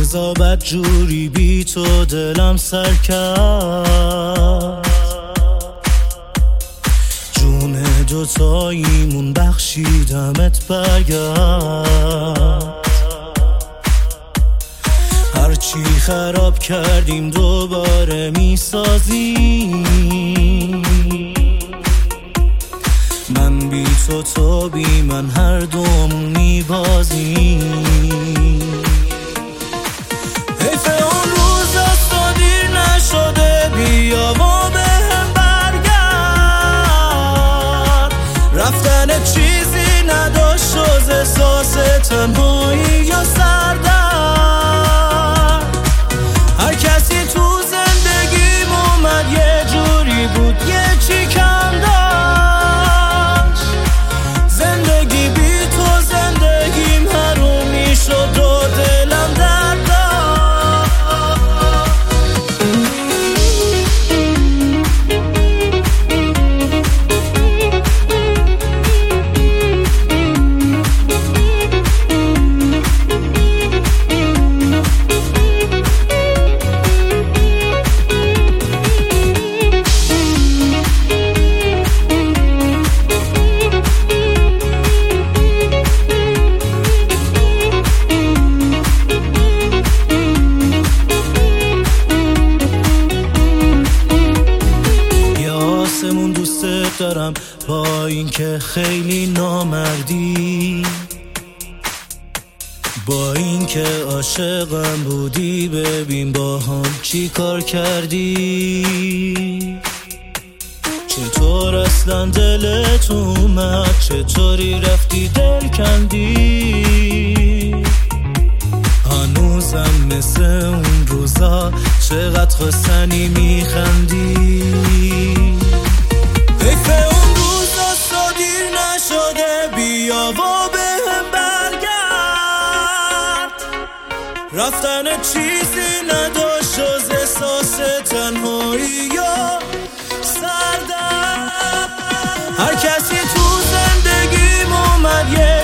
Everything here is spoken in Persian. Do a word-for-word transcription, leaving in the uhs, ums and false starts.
روزا بد جوری بی تو دلم سر کرد، جون دوتاییمون بخشیدمت برگرد. هرچی خراب کردیم دوباره میسازیم، من بی تو تو بی من هر دوم میبازیم. حیف اون روز است و دیر نشده، بیا و به هم برگرد. رفتن چیزی نداشت جز احساس تنهایی یا سردرد. هر کسی تو زندگیم اومد یه جوری بود یه چی کم داشت. زندگی بی تو زندگیم حرومی شد و دلم درد داشت. دوستت دارم با اینکه خیلی نامردی، با اینکه عاشقم بودی ببین با هم چی کار کردی. چطور اصلا دلت اومد، چطوری رفتی دل کندی. هنوزم مثل اون روزا چقدر خواستنی میخندی. حیف اون روزا سا دیر نشده، بیا و به هم برگرد. رفتن چیزی نداشت جز احساس تنهایی یا سردرد. هر کسی تو زندگیم اومد یه